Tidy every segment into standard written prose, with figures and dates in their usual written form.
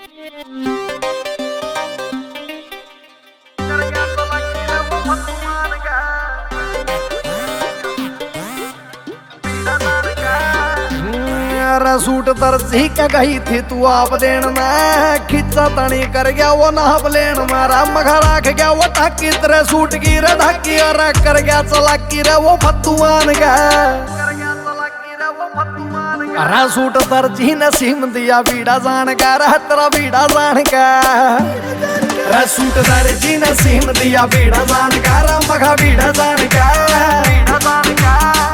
Suit दर्जी का गई थी तू आप देन में खिच्चा तनी कर गया वो नाप लेन मारा मखा राख गया वो ढाकी तेरे सूट की रे ढाकी और कर गया चलाकी रे वो फतुआन का अरे सूट दर्जी ने सीम दिया बीड़ा जान का रे तेरा बीड़ा जान का रे सूट दर्जी ने सीम दिया बीड़ा जान का रे मखा बीड़ा जान का बीड़ा जान का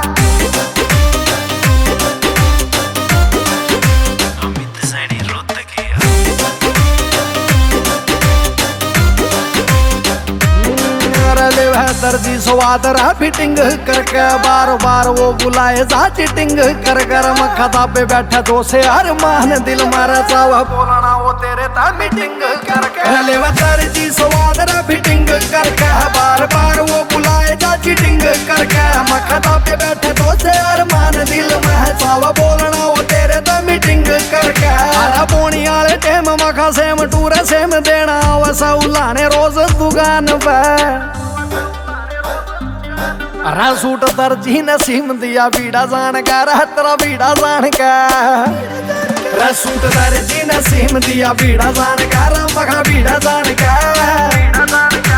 दर्जी स्वाद रहा फिटिंग करके बार बार वो बुलाए जा चिटिंग कर कर मखा पे बैठा तो से हर मान दिल मारा चावा बोलना वो तेरे था मीटिंग करके ले दर्जी स्वाद रहा फिटिंग करके बार बार वो बुलाए जा चिटिंग करके मखा पे बैठे तो से हर मान दिल में चावा बोलना वो तेरे था मीटिंग करके अरे बोनी वाले टेम मखा सेम टूरे सेम देना वसा उलाने रोज दुकान पे अरे सूट दर्जी ने सीम दिया बीड़ा जान का रे तेरा बीड़ा जान का रे सूट दर्जी ने सीम दिया बीड़ा जान का रे मखा बीड़ा जान का बीड़ा जान का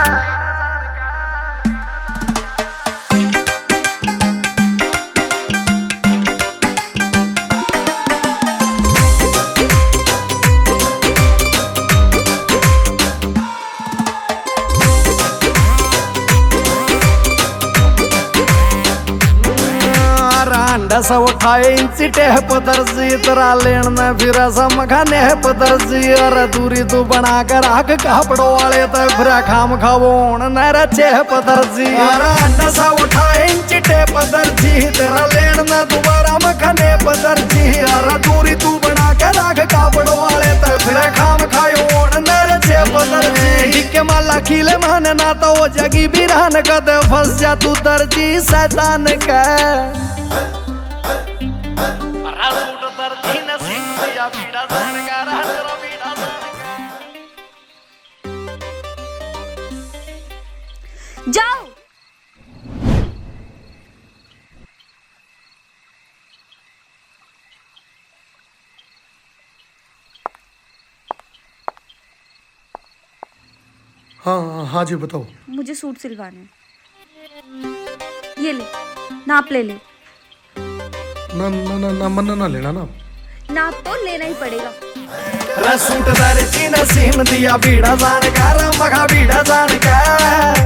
दस उठाए इंची टेप दर्जी तेरा लेन में फिर समखाने दर्जी और दूरी तू बना कर आग कपड़ों वाले तो फिर खाम खावोन न चेप दर्जी दस उठाए इंची टेप दर्जी तेरा लेन में दोबारा मखाने दर्जी और दूरी तू बना कर आग कपड़ों वाले तो फिर खाम खाओन न चेप दर्जी के माला खिले माने ना तो वो जगी भी रहन कदे फंस जा तू दर्जी शैतान का जाओ हाँ हाँ जी बताओ। मुझे सूट सिलवाने, ये ले नाप ले ले। ना ना ना ना मन्ना ना लेना ना। नाप तो लेना ही पड़ेगा। सूट दर्जी ने सीम दिया बीड़ा जान का रे मखा बीड़ा जान का